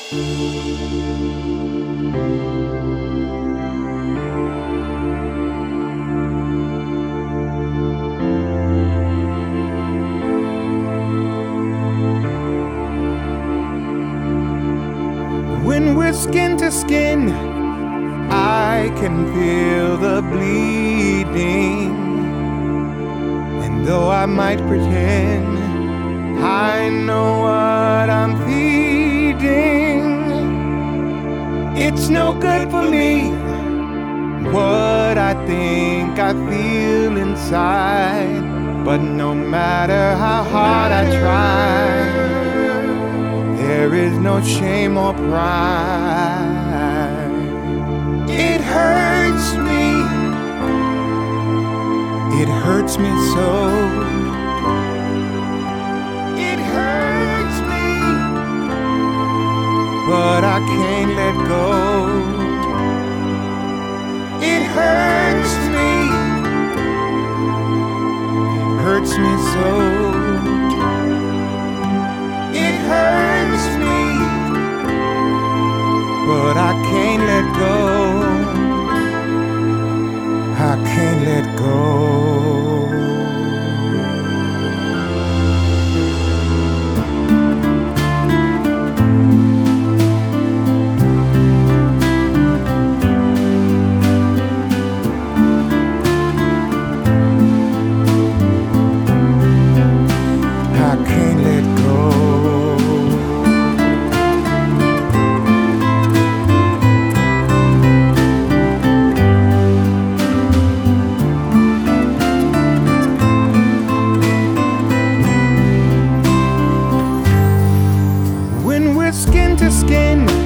When we're skin to skin, I can feel the bleeding. And though I might pretend I know what I'm feeding, it's no good for me what I think I feel inside. But no matter how hard I try, there is no shame or pride. It hurts me so. It hurts me, but I can't let go. It hurts me so. It hurts me, but I can't let go. I can't let go. Skin to skin,